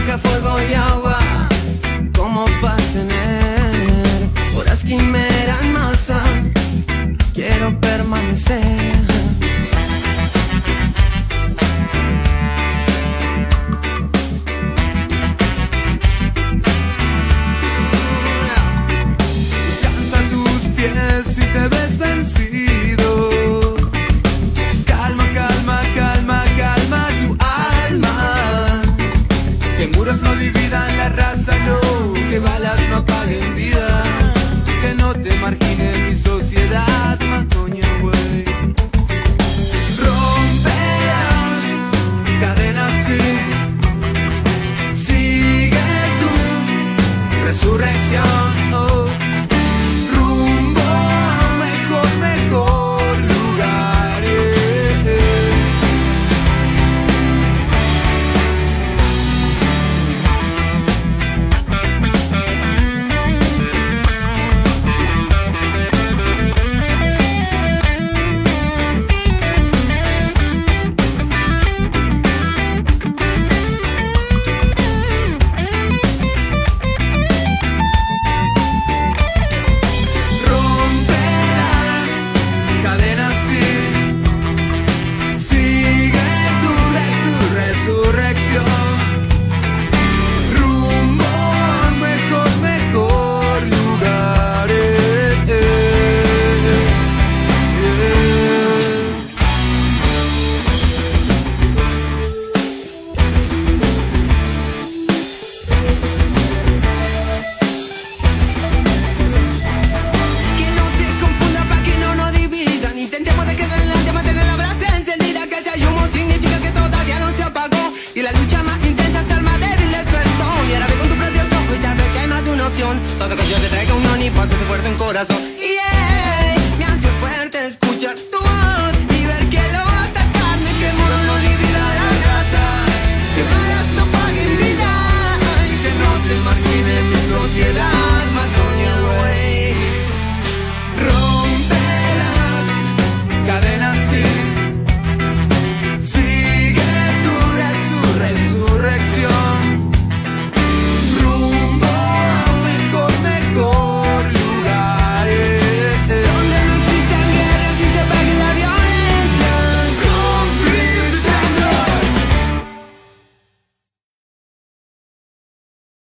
tierra, fuego y agua, como para tener horas quimera en masa. Quiero permanecer. Si te ves vencido, calma, calma, calma, calma tu alma. Que muros no dividan la raza, no, que balas no apaguen vida, que no te margine mi sociedad, Macoña, güey. Romperás cadenas, sí, sigue tu resurrección, oh. Todo que yo te traiga un uniforme fuerte en corazón.